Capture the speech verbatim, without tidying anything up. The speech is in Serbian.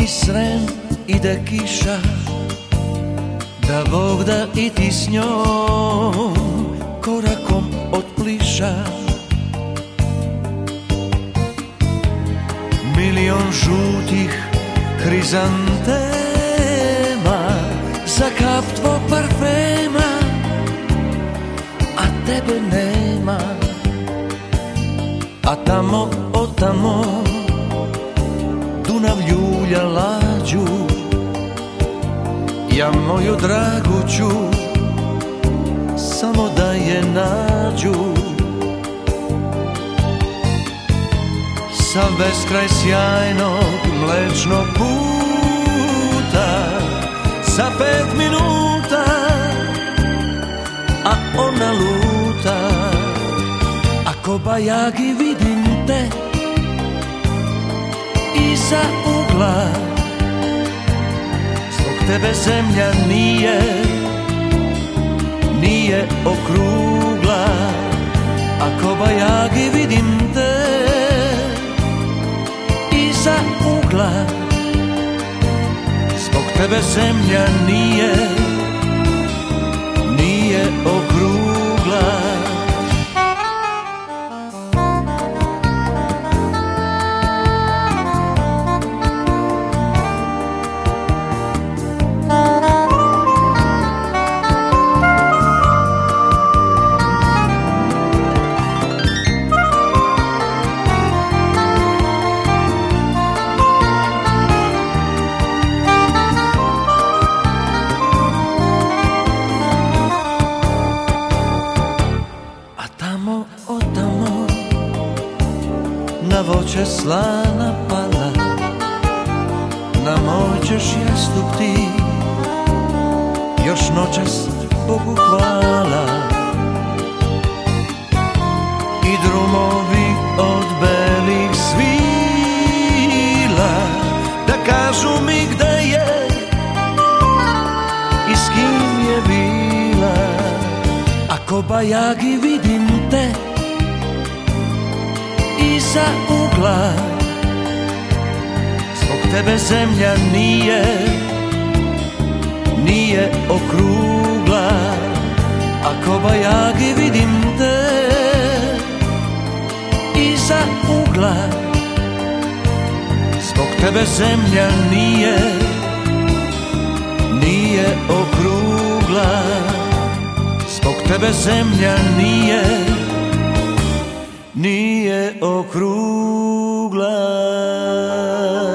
i Srem ide kiša, da Bog da i ti s njom korakom otpliša. Milion žutih hrizantema za kap tvog parfema, a tebe nema. A tamo, o tamo, Dunav ljulja lađu, ja moju dragu ću samo da je nađu. Sa beskraj sjajnog mlečnog puta, za pet minuta, a ona luta. Ako bajagi vidim te iza ugla, zbog tebe zemlja nije, nije okrugla. Ako bajagi vidim te iza ugla, zbog tebe zemlja nije, nije okrugla. Na voće slana pala, na moj ćeš jastup ti, još noćas Bogu hvala. I drumovi od belih svila, da kažu mi gde je i s kim je bila. Ako bajagi vidim te iza ugla, zbog tebe zemlja nije, nije okrugla. Ako bajagi vidim te iza ugla, zbog tebe zemlja nije, nije okrugla. Zbog tebe zemlja nije, nije okrugla.